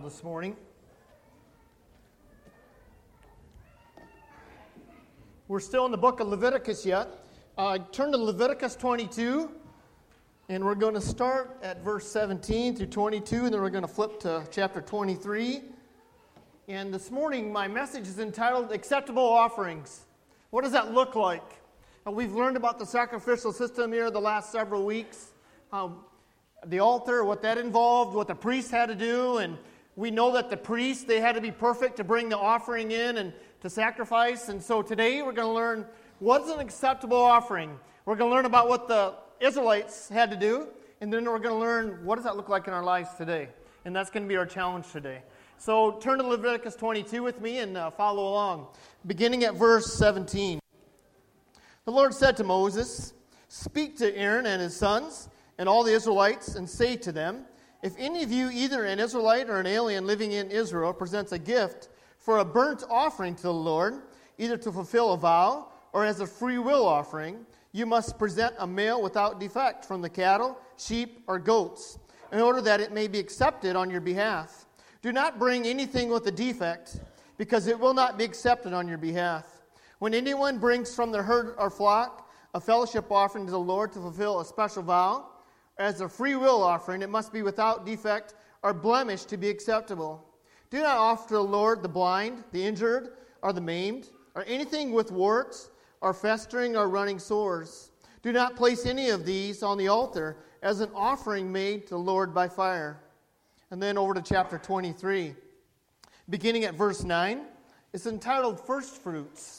this morning. We're still in the book of Leviticus yet. Turn to Leviticus 22, and we're going to start at verse 17 through 22, and then we're going to flip to chapter 23. And this morning, my message is entitled Acceptable Offerings. What does that look like? We've learned about the sacrificial system here the last several weeks. The altar, what that involved, what the priest had to do, and we know that the priests, they had to be perfect to bring the offering in and to sacrifice. And so today we're going to learn what's an acceptable offering. We're going to learn about what the Israelites had to do, and then we're going to learn what does that look like in our lives today. And that's going to be our challenge today. So turn to Leviticus 22 with me and follow along. Beginning at verse 17. The Lord said to Moses, "Speak to Aaron and his sons and all the Israelites, and say to them, if any of you, either an Israelite or an alien living in Israel, presents a gift for a burnt offering to the Lord, either to fulfill a vow or as a free will offering, you must present a male without defect from the cattle, sheep, or goats, in order that it may be accepted on your behalf. Do not bring anything with a defect, because it will not be accepted on your behalf. When anyone brings from their herd or flock a fellowship offering to the Lord to fulfill a special vow, as a free will offering, it must be without defect or blemish to be acceptable. Do not offer to the Lord the blind, the injured, or the maimed, or anything with warts, or festering, or running sores. Do not place any of these on the altar as an offering made to the Lord by fire." And then over to chapter 23. Beginning at verse 9, it's entitled First Fruits.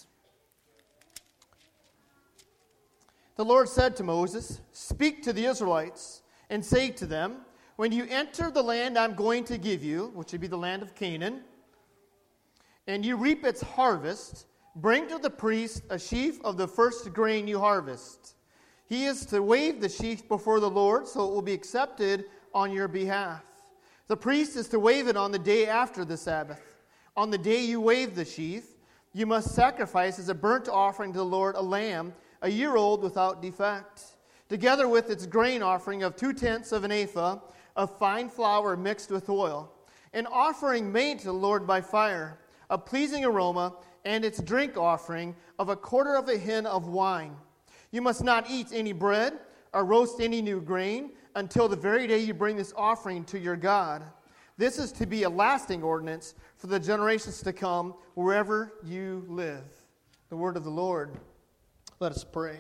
The Lord said to Moses, "Speak to the Israelites and say to them, when you enter the land I'm going to give you," which would be the land of Canaan, "and you reap its harvest, bring to the priest a sheaf of the first grain you harvest. He is to wave the sheaf before the Lord, so it will be accepted on your behalf. The priest is to wave it on the day after the Sabbath. On the day you wave the sheaf, you must sacrifice as a burnt offering to the Lord a lamb, a year old without defect, together with its grain offering of 2/10 of an ephah of fine flour mixed with oil, an offering made to the Lord by fire, a pleasing aroma, and its drink offering of 1/4 of a hin of wine. You must not eat any bread or roast any new grain until the very day you bring this offering to your God. This is to be a lasting ordinance for the generations to come wherever you live." The word of the Lord. Let us pray.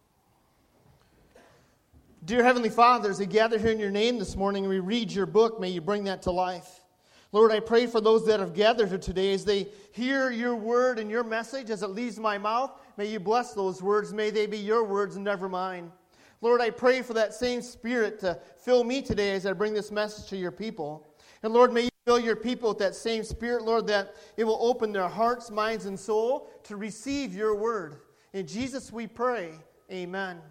Dear Heavenly Father, as we gather here in your name this morning and we read your book, may you bring that to life. Lord, I pray for those that have gathered here today as they hear your word and your message as it leaves my mouth. May you bless those words. May they be your words and never mine. Lord, I pray for that same Spirit to fill me today as I bring this message to your people. And Lord, may you fill your people with that same Spirit, Lord, that it will open their hearts, minds, and soul to receive your word. In Jesus we pray, amen.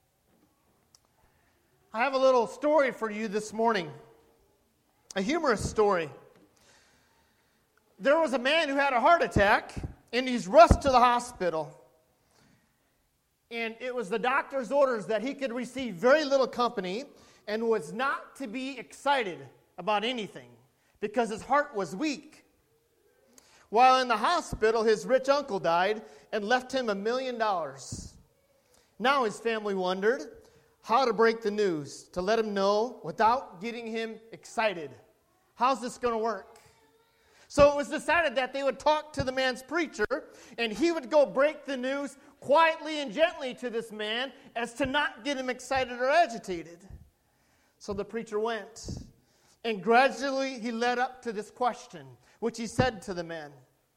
I have a little story for you this morning, a humorous story. There was a man who had a heart attack, and he's rushed to the hospital. And it was the doctor's orders that he could receive very little company and was not to be excited about anything because his heart was weak. While in the hospital, his rich uncle died and left him $1 million. Now his family wondered how to break the news, to let him know without getting him excited. How's this going to work? So it was decided that they would talk to the man's preacher, and he would go break the news quietly and gently to this man as to not get him excited or agitated. So the preacher went, and gradually he led up to this question, which he said to the man.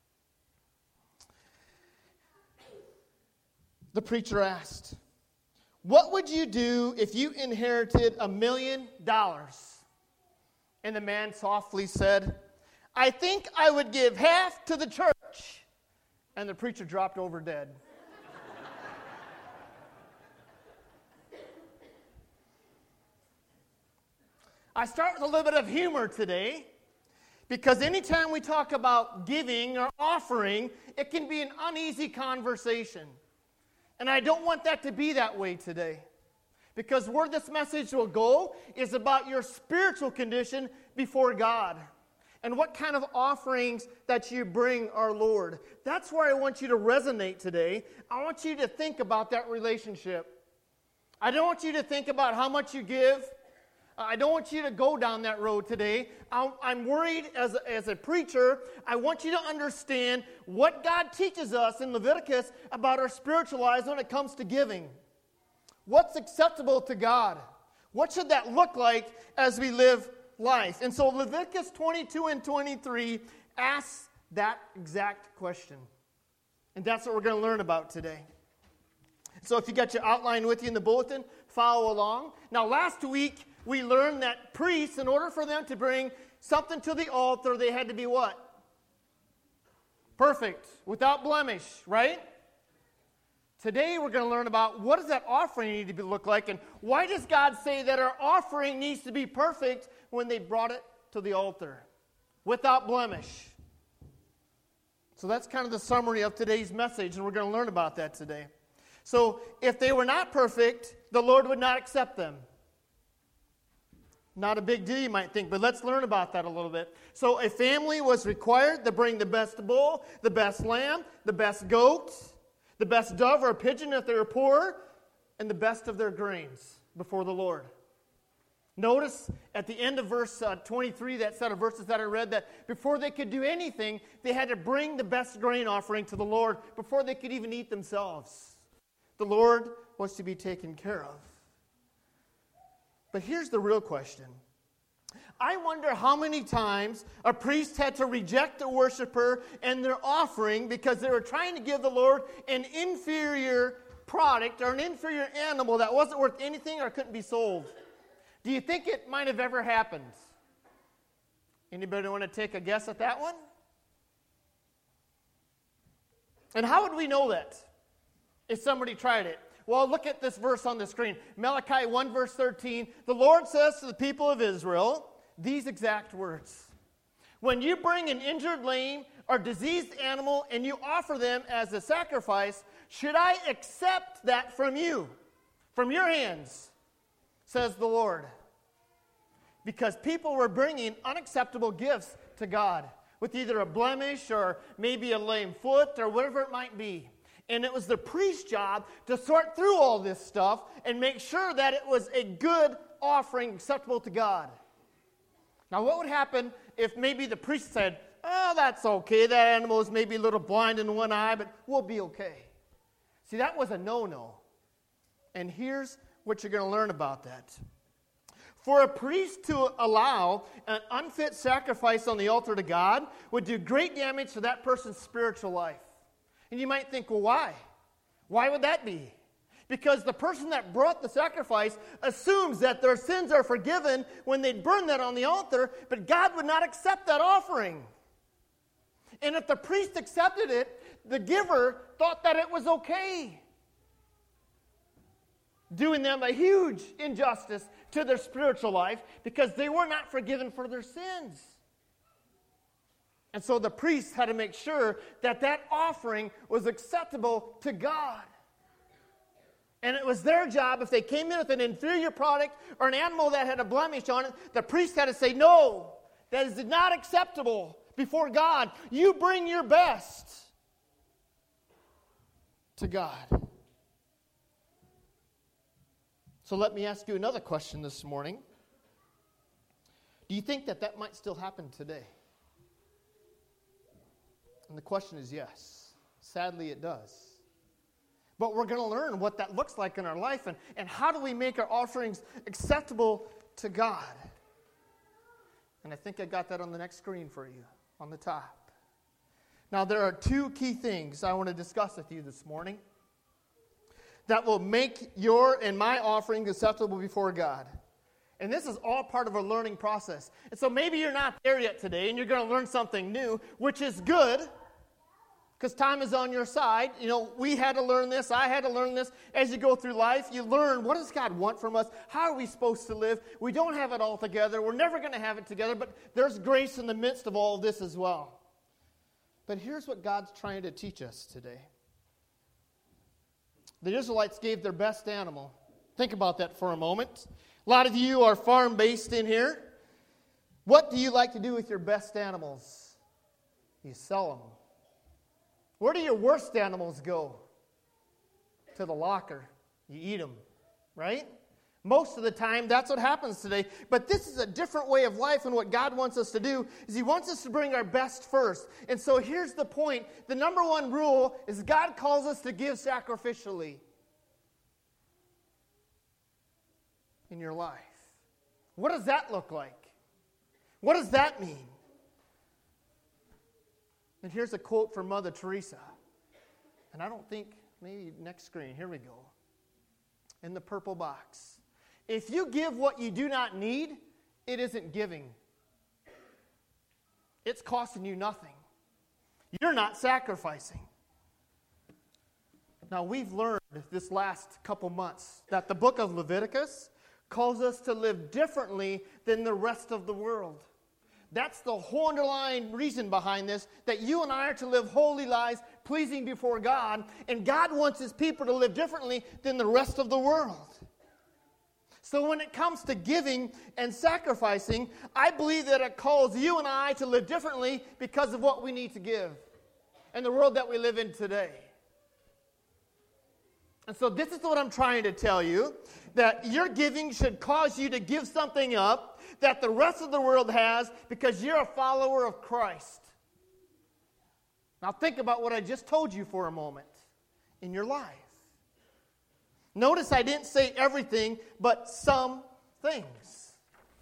The preacher asked, "What would you do if you inherited $1 million? And the man softly said, "I think I would give half to the church." And the preacher dropped over dead. I start with a little bit of humor today because anytime we talk about giving or offering, it can be an uneasy conversation. And I don't want that to be that way today. Because where this message will go is about your spiritual condition before God. and what kind of offerings that you bring our Lord. That's where I want you to resonate today. I want you to think about that relationship. I don't want you to think about how much you give. I don't want you to go down that road today. I'm worried as a preacher. I want you to understand what God teaches us in Leviticus about our spiritual lives when it comes to giving. What's acceptable to God? What should that look like as we live life? And so Leviticus 22 and 23 asks that exact question. And that's what we're going to learn about today. So if you got your outline with you in the bulletin, follow along. Now last week we learned that priests, in order for them to bring something to the altar, they had to be what? Perfect, without blemish, right? Today we're going to learn about what does that offering need to look like, and why does God say that our offering needs to be perfect when they brought it to the altar, without blemish. So that's kind of the summary of today's message, and we're going to learn about that today. So if they were not perfect, the Lord would not accept them. Not a big deal, you might think, but let's learn about that a little bit. So a family was required to bring the best bull, the best lamb, the best goat, the best dove or pigeon if they were poor, and the best of their grains before the Lord. Notice at the end of verse 23, that set of verses that I read, that before they could do anything, they had to bring the best grain offering to the Lord before they could even eat themselves. The Lord was to be taken care of. But here's the real question. I wonder how many times a priest had to reject a worshiper and their offering because they were trying to give the Lord an inferior product or an inferior animal that wasn't worth anything or couldn't be sold. Do you think it might have ever happened? Anybody want to take a guess at that one? And how would we know that if somebody tried it? Well, look at this verse on the screen. Malachi 1 verse 13. The Lord says to the people of Israel these exact words. When you bring an injured, lame, or diseased animal and you offer them as a sacrifice, should I accept that from you, from your hands, says the Lord? Because people were bringing unacceptable gifts to God with either a blemish or maybe a lame foot or whatever it might be. And it was the priest's job to sort through all this stuff and make sure that it was a good offering acceptable to God. Now, what would happen if maybe the priest said, oh, that's okay, that animal is maybe a little blind in one eye, but we'll be okay. See, that was a no-no. And here's what you're going to learn about that. For a priest to allow an unfit sacrifice on the altar to God would do great damage to that person's spiritual life. And you might think, well, why? Why would that be? Because the person that brought the sacrifice assumes that their sins are forgiven when they burn that on the altar, but God would not accept that offering. And if the priest accepted it, the giver thought that it was okay, doing them a huge injustice to their spiritual life because they were not forgiven for their sins. And so the priests had to make sure that that offering was acceptable to God. And it was their job, if they came in with an inferior product or an animal that had a blemish on it, the priest had to say, no, that is not acceptable before God. You bring your best to God. So let me ask you another question this morning. Do you think that that might still happen today? And the question is yes. Sadly, it does. But we're going to learn what that looks like in our life and how do we make our offerings acceptable to God. And I think I got that on the next screen for you, on the top. Now, there are two key things I want to discuss with you this morning that will make your and my offering acceptable before God. And this is all part of a learning process. And so maybe you're not there yet today and you're going to learn something new, which is good because time is on your side. You know, we had to learn this. I had to learn this. As you go through life, you learn what does God want from us? How are we supposed to live? We don't have it all together. We're never going to have it together, but there's grace in the midst of all of this as well. But here's what God's trying to teach us today. The Israelites gave their best animal. Think about that for a moment. A lot of you are farm-based in here. What do you like to do with your best animals? You sell them. Where do your worst animals go? To the locker. You eat them, right? Most of the time, that's what happens today. But this is a different way of life, and what God wants us to do is He wants us to bring our best first. And so here's the point. The number one rule is God calls us to give sacrificially in your life. What does that look like? What does that mean? And here's a quote from Mother Teresa. And I don't think, maybe next screen, here we go. In the purple box. If you give what you do not need, it isn't giving. It's costing you nothing. You're not sacrificing. Now, we've learned this last couple months that the book of Leviticus calls us to live differently than the rest of the world. That's the whole underlying reason behind this, that you and I are to live holy lives, pleasing before God, and God wants His people to live differently than the rest of the world. So when it comes to giving and sacrificing, I believe that it calls you and I to live differently because of what we need to give and the world that we live in today. And so this is what I'm trying to tell you, that your giving should cause you to give something up that the rest of the world has because you're a follower of Christ. Now think about what I just told you for a moment in your life. Notice I didn't say everything, but some things.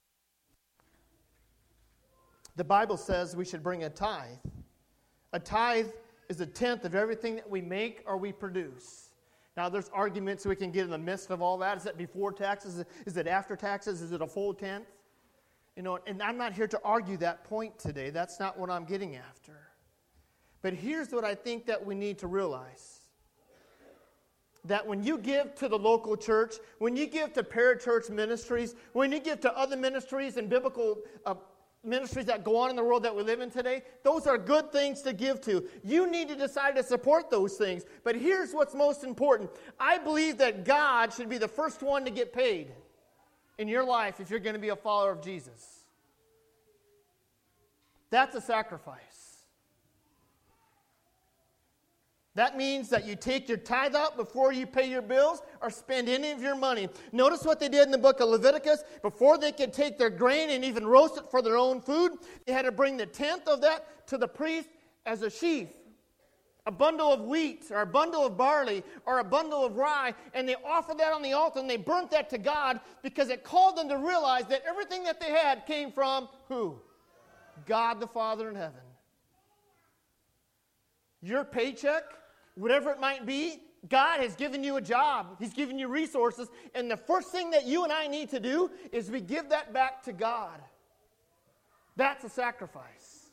The Bible says we should bring a tithe. A tithe is a tenth of everything that we make or we produce. Now, there's arguments we can get in the midst of all that. Is it before taxes? Is it after taxes? Is it a full tenth? You know, and I'm not here to argue that point today. That's not what I'm getting after. But here's what I think that we need to realize. That when you give to the local church, when you give to parachurch ministries, when you give to other ministries and biblical ministries that go on in the world that we live in today, those are good things to give to. You need to decide to support those things. But here's what's most important. I believe that God should be the first one to get paid in your life if you're going to be a follower of Jesus. That's a sacrifice. That means that you take your tithe out before you pay your bills or spend any of your money. Notice what they did in the book of Leviticus. Before they could take their grain and even roast it for their own food, they had to bring the tenth of that to the priest as a sheaf. A bundle of wheat or a bundle of barley or a bundle of rye, and they offered that on the altar and they burnt that to God because it called them to realize that everything that they had came from who? God the Father in heaven. Your paycheck, whatever it might be, God has given you a job. He's given you resources. And the first thing that you and I need to do is we give that back to God. That's a sacrifice.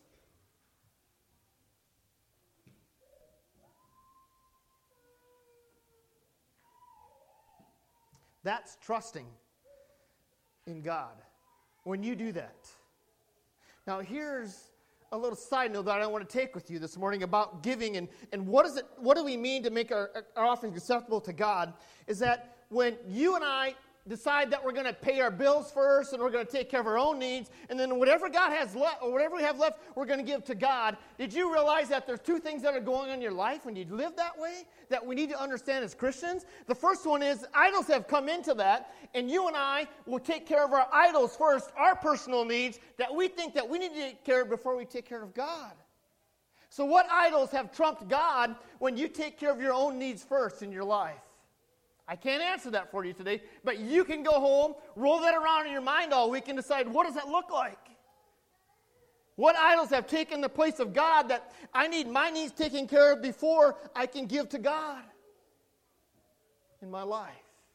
That's trusting in God when you do that. Now here's a little side note that I want to take with you this morning about giving and what do we mean to make our offerings acceptable to God, is that when you and I decide that we're going to pay our bills first and we're going to take care of our own needs, and then whatever God has left or whatever we have left, we're going to give to God. Did you realize that there's two things that are going on in your life when you live that way that we need to understand as Christians? The first one is idols have come into that, and you and I will take care of our idols first, our personal needs that we think that we need to take care of before we take care of God. So what idols have trumped God when you take care of your own needs first in your life? I can't answer that for you today, but you can go home, roll that around in your mind all week and decide, what does that look like? What idols have taken the place of God that I need my needs taken care of before I can give to God in my life?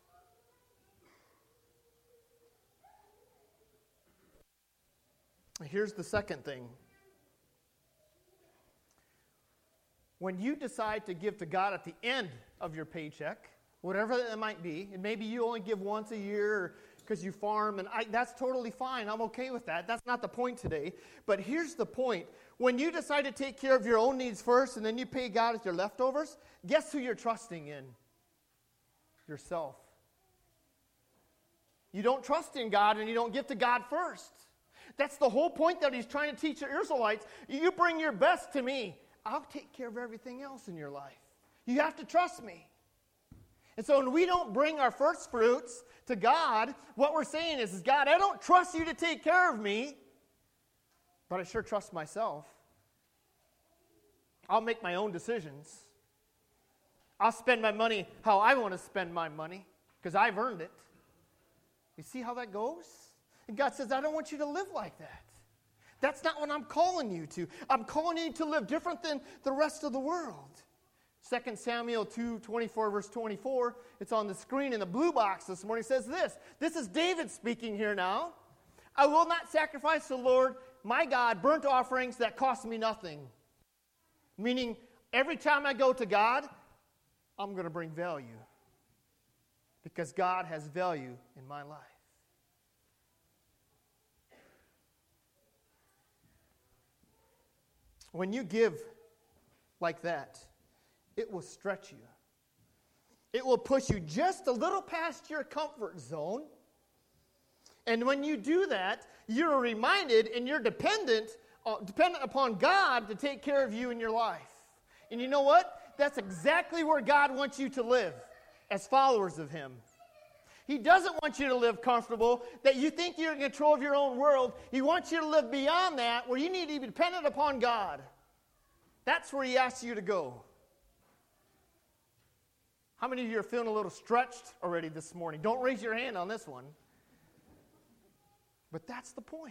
Here's the second thing. When you decide to give to God at the end of your paycheck, whatever that might be, and maybe you only give once a year because you farm, and that's totally fine. I'm okay with that. That's not the point today. But here's the point. When you decide to take care of your own needs first and then you pay God with your leftovers, guess who you're trusting in? Yourself. You don't trust in God and you don't give to God first. That's the whole point that he's trying to teach the Israelites. You bring your best to me. I'll take care of everything else in your life. You have to trust me. And so when we don't bring our first fruits to God, what we're saying is, God, I don't trust you to take care of me, but I sure trust myself. I'll make my own decisions. I'll spend my money how I want to spend my money because I've earned it. You see how that goes? And God says, I don't want you to live like that. That's not what I'm calling you to. I'm calling you to live different than the rest of the world. 2 Samuel 2:24, verse 24, it's on the screen in the blue box this morning. It says this. This is David speaking here now. I will not sacrifice to the Lord, my God, burnt offerings that cost me nothing. Meaning, every time I go to God, I'm going to bring value. Because God has value in my life. When you give like that, it will stretch you. It will push you just a little past your comfort zone. And when you do that, you're reminded and you're dependent upon God to take care of you in your life. And you know what? That's exactly where God wants you to live as followers of Him. He doesn't want you to live comfortable, that you think you're in control of your own world. He wants you to live beyond that, where you need to be dependent upon God. That's where He asks you to go. How many of you are feeling a little stretched already this morning? Don't raise your hand on this one. But that's the point.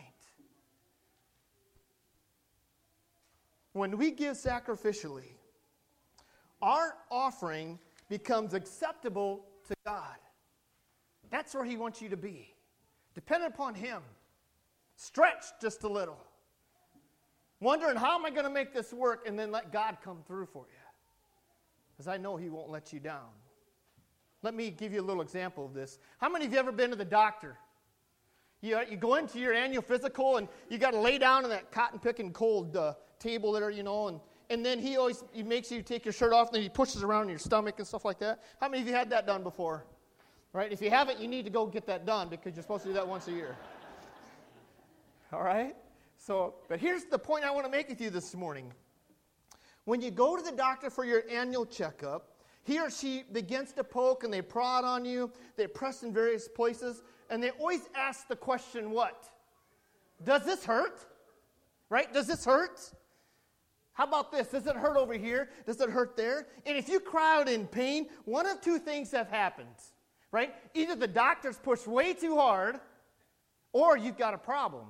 When we give sacrificially, our offering becomes acceptable to God. That's where He wants you to be. Dependent upon Him. Stretched just a little. Wondering, how am I going to make this work? And then let God come through for you. Because I know He won't let you down. Let me give you a little example of this. How many of you ever been to the doctor? You go into your annual physical and you got to lay down on that cotton-picking cold table there, and then he makes you take your shirt off and then he pushes around your stomach and stuff like that. How many of you had that done before? Right? If you haven't, you need to go get that done because you're supposed to do that once a year. All right? But here's the point I want to make with you this morning. When you go to the doctor for your annual checkup, he or she begins to poke and they prod on you, they press in various places, and they always ask the question, what? Does this hurt? Right? Does this hurt? How about this? Does it hurt over here? Does it hurt there? And if you cry out in pain, one of two things have happened. Right? Either the doctor's pushed way too hard, or you've got a problem.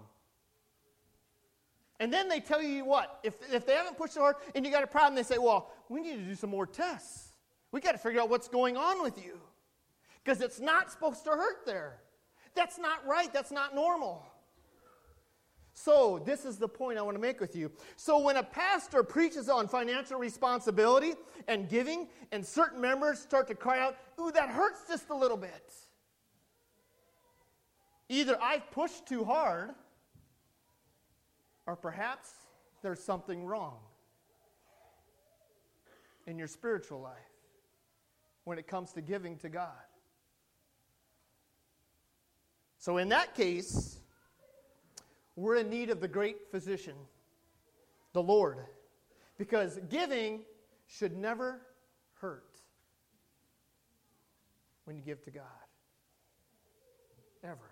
And then they tell you what? If they haven't pushed so hard and you got a problem, they say, well, we need to do some more tests. We got to figure out what's going on with you. Because it's not supposed to hurt there. That's not right. That's not normal. So this is the point I want to make with you. So when a pastor preaches on financial responsibility and giving, and certain members start to cry out, ooh, that hurts just a little bit. Either I've pushed too hard, or perhaps there's something wrong in your spiritual life when it comes to giving to God. So in that case, we're in need of the great physician, the Lord, because giving should never hurt when you give to God. Ever.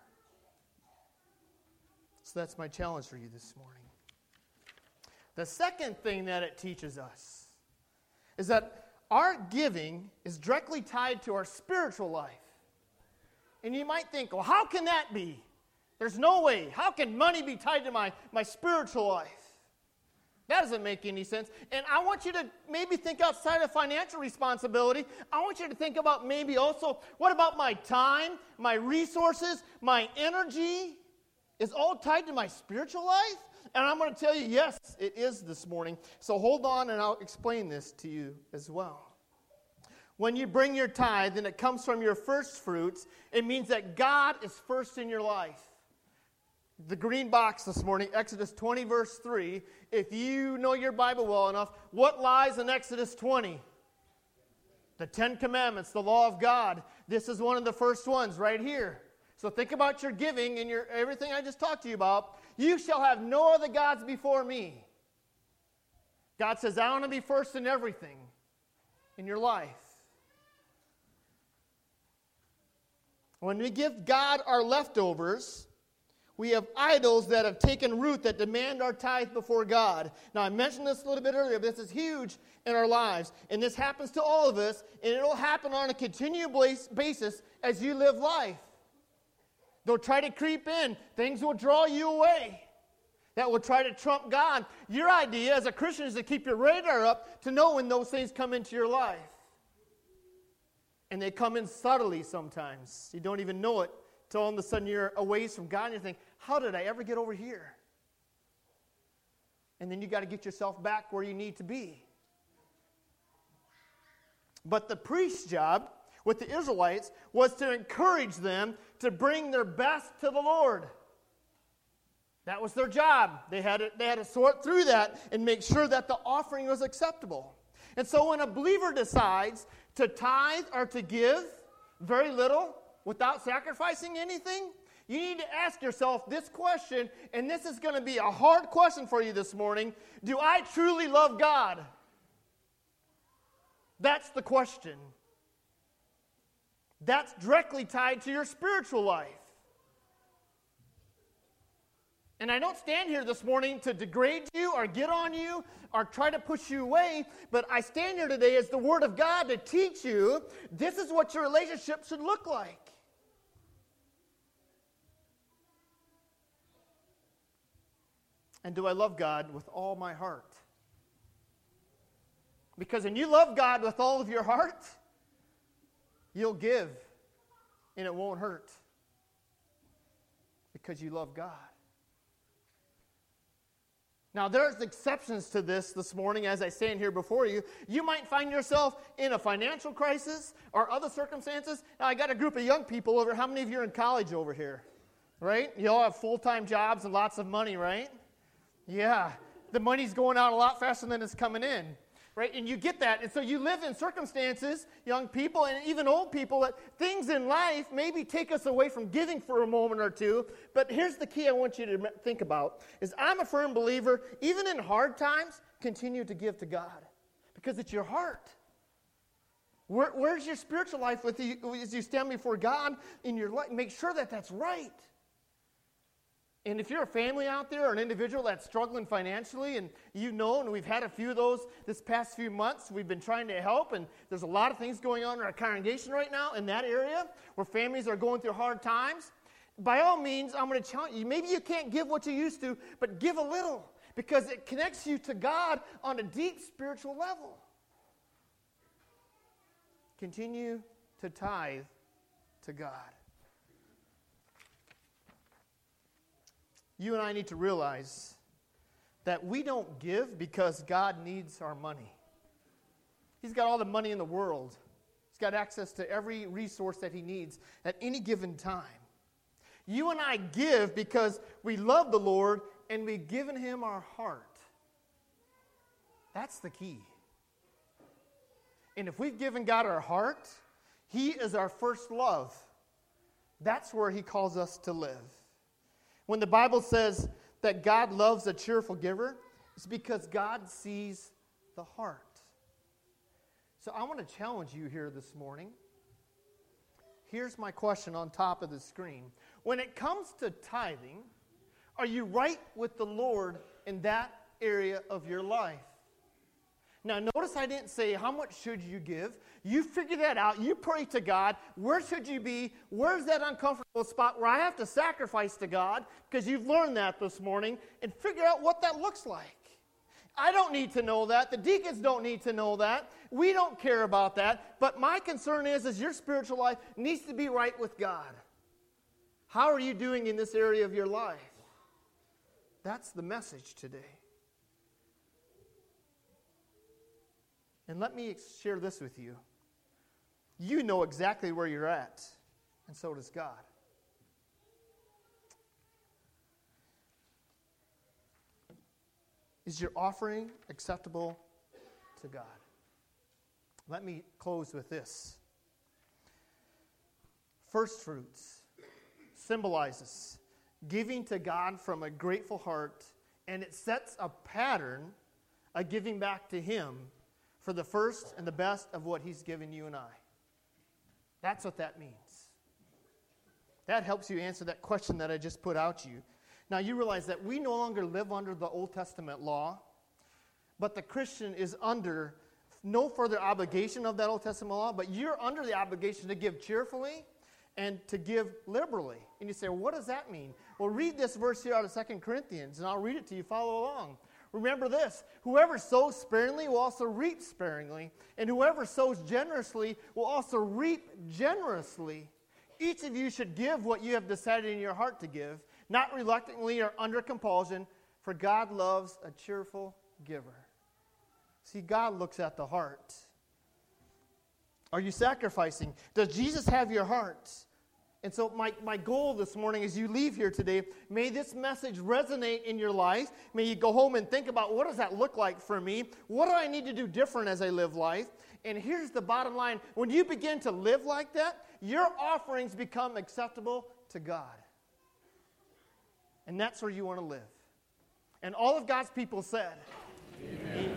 So that's my challenge for you this morning. The second thing that it teaches us is that our giving is directly tied to our spiritual life. And you might think, well, how can that be? There's no way. How can money be tied to my spiritual life? That doesn't make any sense. And I want you to maybe think outside of financial responsibility. I want you to think about maybe also, what about my time, my resources, my energy? Is all tied to my spiritual life? And I'm going to tell you, yes, it is this morning. So hold on and I'll explain this to you as well. When you bring your tithe and it comes from your first fruits, it means that God is first in your life. The green box this morning, Exodus 20, verse 3. If you know your Bible well enough, what lies in Exodus 20? The 10 Commandments, the law of God. This is one of the first ones right here. So think about your giving and everything I just talked to you about. You shall have no other gods before me. God says, I want to be first in everything in your life. When we give God our leftovers, we have idols that have taken root that demand our tithe before God. Now, I mentioned this a little bit earlier, but this is huge in our lives. And this happens to all of us, and it will happen on a continual basis as you live life. They'll try to creep in. Things will draw you away that will try to trump God. Your idea as a Christian is to keep your radar up to know when those things come into your life. And they come in subtly sometimes. You don't even know it till all of a sudden you're away from God and you think, how did I ever get over here? And then you got to get yourself back where you need to be. But the priest's job with the Israelites was to encourage them to bring their best to the Lord. That was their job. They had to sort through that and make sure that the offering was acceptable. And so when a believer decides to tithe or to give very little without sacrificing anything, you need to ask yourself this question, and this is going to be a hard question for you this morning. Do I truly love God? That's the question. That's directly tied to your spiritual life. And I don't stand here this morning to degrade you or get on you or try to push you away, but I stand here today as the Word of God to teach you this is what your relationship should look like. And do I love God with all my heart? Because when you love God with all of your heart, you'll give and it won't hurt because you love God. Now, there's exceptions to this morning as I stand here before you. You might find yourself in a financial crisis or other circumstances. Now, I got a group of young people over. How many of you are in college over here? Right? You all have full-time jobs and lots of money, right? Yeah. The money's going out a lot faster than it's coming in. Right? And you get that. And so you live in circumstances, young people and even old people, that things in life maybe take us away from giving for a moment or two. But here's the key I want you to think about, is I'm a firm believer, even in hard times, continue to give to God. Because it's your heart. Where's your spiritual life with you as you stand before God in your life? Make sure that that's right. And if you're a family out there or an individual that's struggling financially, and you know, and we've had a few of those this past few months, we've been trying to help, and there's a lot of things going on in our congregation right now in that area where families are going through hard times. By all means, I'm going to challenge you. Maybe you can't give what you used to, but give a little because it connects you to God on a deep spiritual level. Continue to tithe to God. You and I need to realize that we don't give because God needs our money. He's got all the money in the world. He's got access to every resource that he needs at any given time. You and I give because we love the Lord and we've given him our heart. That's the key. And if we've given God our heart, he is our first love. That's where he calls us to live. When the Bible says that God loves a cheerful giver, it's because God sees the heart. So I want to challenge you here this morning. Here's my question on top of the screen. When it comes to tithing, are you right with the Lord in that area of your life? Now, notice I didn't say, how much should you give? You figure that out. You pray to God. Where should you be? Where's that uncomfortable spot where I have to sacrifice to God? Because you've learned that this morning. And figure out what that looks like. I don't need to know that. The deacons don't need to know that. We don't care about that. But my concern is your spiritual life needs to be right with God. How are you doing in this area of your life? That's the message today. And let me share this with you. You know exactly where you're at, and so does God. Is your offering acceptable to God? Let me close with this. First fruits symbolizes giving to God from a grateful heart, and it sets a pattern of giving back to Him for the first and the best of what He's given you and I. That's what that means. That helps you answer that question that I just put out to you. Now you realize that we no longer live under the Old Testament law, but the Christian is under no further obligation of that Old Testament law, but you're under the obligation to give cheerfully and to give liberally. And you say, well, what does that mean? Well, read this verse here out of 2 Corinthians, and I'll read it to you. Follow along. Remember this: whoever sows sparingly will also reap sparingly, and whoever sows generously will also reap generously. Each of you should give what you have decided in your heart to give, not reluctantly or under compulsion, for God loves a cheerful giver. See, God looks at the heart. Are you sacrificing? Does Jesus have your heart? And so my goal this morning as you leave here today, may this message resonate in your life. May you go home and think about, what does that look like for me? What do I need to do different as I live life? And here's the bottom line. When you begin to live like that, your offerings become acceptable to God. And that's where you want to live. And all of God's people said,